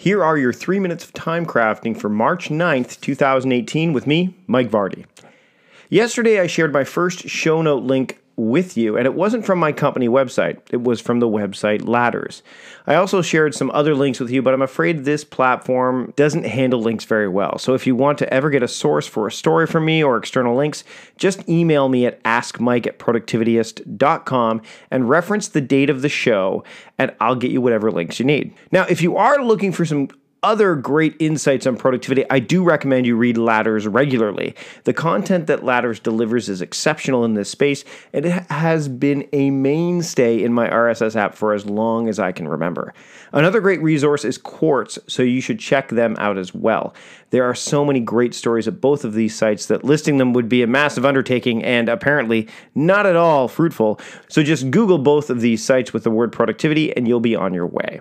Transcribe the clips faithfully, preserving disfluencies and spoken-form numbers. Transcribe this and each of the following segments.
Here are your three minutes of time crafting for March ninth, twenty eighteen with me, Mike Vardy. Yesterday I shared my first show note link with you, and it wasn't from my company website. It was from the website Ladders. I also shared some other links with you, but I'm afraid this platform doesn't handle links very well. So if you want to ever get a source for a story from me or external links, just email me at ask mike at productivityist dot com and reference the date of the show, and I'll get you whatever links you need. Now, if you are looking for some other great insights on productivity, I do recommend you read Ladders regularly. The content that Ladders delivers is exceptional in this space, and it has been a mainstay in my R S S app for as long as I can remember. Another great resource is Quartz, so you should check them out as well. There are so many great stories at both of these sites that listing them would be a massive undertaking and apparently not at all fruitful. So just Google both of these sites with the word productivity and you'll be on your way.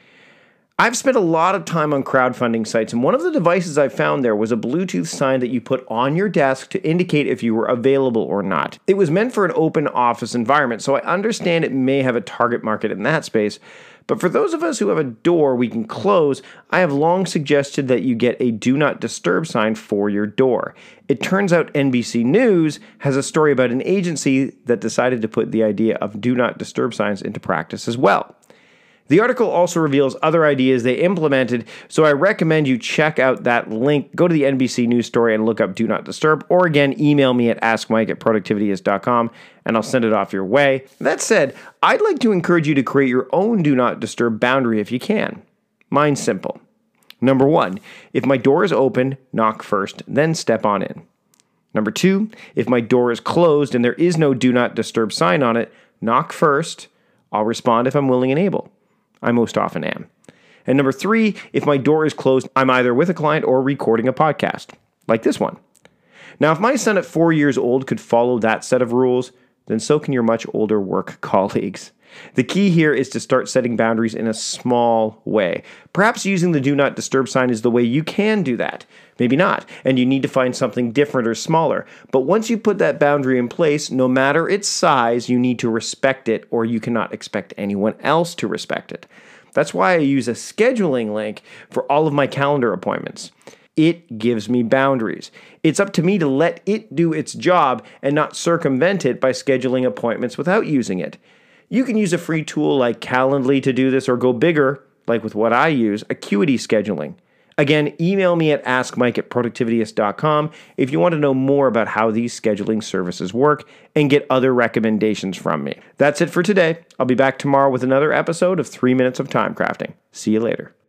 I've spent a lot of time on crowdfunding sites, and one of the devices I found there was a Bluetooth sign that you put on your desk to indicate if you were available or not. It was meant for an open office environment, so I understand it may have a target market in that space, but for those of us who have a door we can close, I have long suggested that you get a Do Not Disturb sign for your door. It turns out N B C News has a story about an agency that decided to put the idea of Do Not Disturb signs into practice as well. The article also reveals other ideas they implemented, so I recommend you check out that link. Go to the N B C News story and look up Do Not Disturb, or again, email me at ask mike at productivityist dot com, and I'll send it off your way. That said, I'd like to encourage you to create your own Do Not Disturb boundary if you can. Mine's simple. Number one, if my door is open, knock first, then step on in. Number two, if my door is closed and there is no Do Not Disturb sign on it, knock first. I'll respond if I'm willing and able. I most often am. And number three, if my door is closed, I'm either with a client or recording a podcast, like this one. Now, if my son at four years old could follow that set of rules, then so can your much older work colleagues. The key here is to start setting boundaries in a small way. Perhaps using the Do Not Disturb sign is the way you can do that. Maybe not, and you need to find something different or smaller. But once you put that boundary in place, no matter its size, you need to respect it, or you cannot expect anyone else to respect it. That's why I use a scheduling link for all of my calendar appointments. It gives me boundaries. It's up to me to let it do its job and not circumvent it by scheduling appointments without using it. You can use a free tool like Calendly to do this, or go bigger, like with what I use, Acuity scheduling. Again, email me at ask mike at productivityist dot com if you want to know more about how these scheduling services work and get other recommendations from me. That's it for today. I'll be back tomorrow with another episode of three minutes of Time Crafting. See you later.